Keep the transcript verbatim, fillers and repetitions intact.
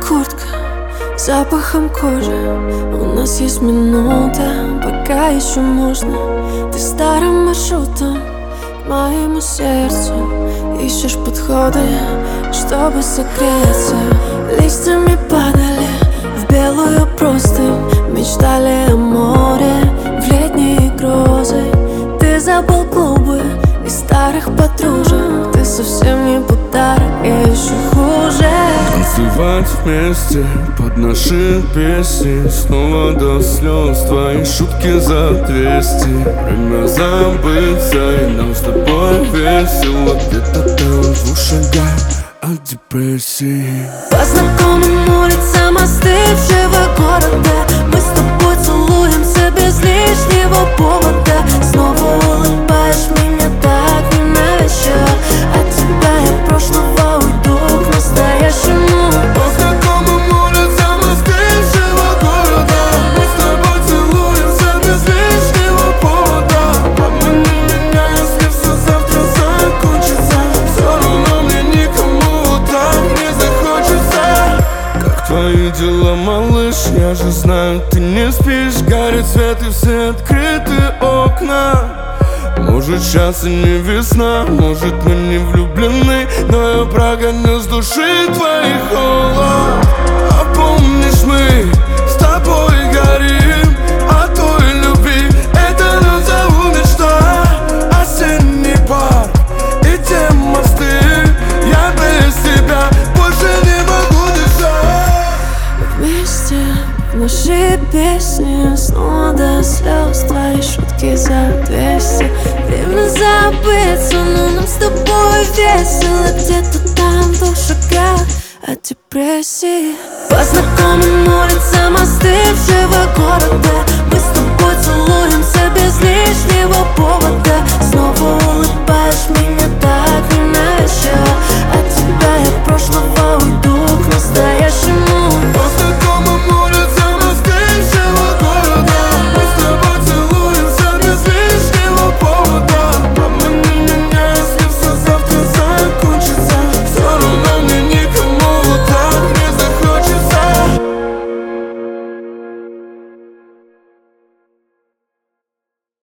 куртка с запахом кожи. У нас есть минута, пока еще можно. Ты старым маршрутом к моему сердцу ищешь подходы, чтобы согреться. Листьями падали в белую простынь, мечтали о море в летние грозы. Ты забыл клубы и старых подружек. Ты совсем не подарок, я еще хуже. Танцевать вместе под наши песни, снова до слез твои шутки за двести. Время забыться, и нам с тобой весело. Где-то там в двух шагах от депрессии. По знакомым улицам остывшего города мы с тобой целуемся без лишнего повода. Снова улыбаешь меня так ненавязчиво. От тебя я прошлого уйду к настоящему. По знакомым улицам остывшего города мы с тобой целуемся без лишнего повода. Обмани меня, если все завтра закончится. Все равно мне никому так не захочется. Как твои дела, малыш? Я же знаю, ты не спишь. Горит свет и все открыты окна. Может, сейчас и не весна, может, мы не влюблены, но я прогоню с души твоих холод. А помнишь, мы с тобой горим от той любви. Это назову мечта. Осенний парк и те мосты. Я без тебя больше не могу дышать. Вместе в наши песни, снова до слез твои шутки за двести. Время забыться, но нам с тобой весело. Где-то там в двух шагах от депрессии. По знакомым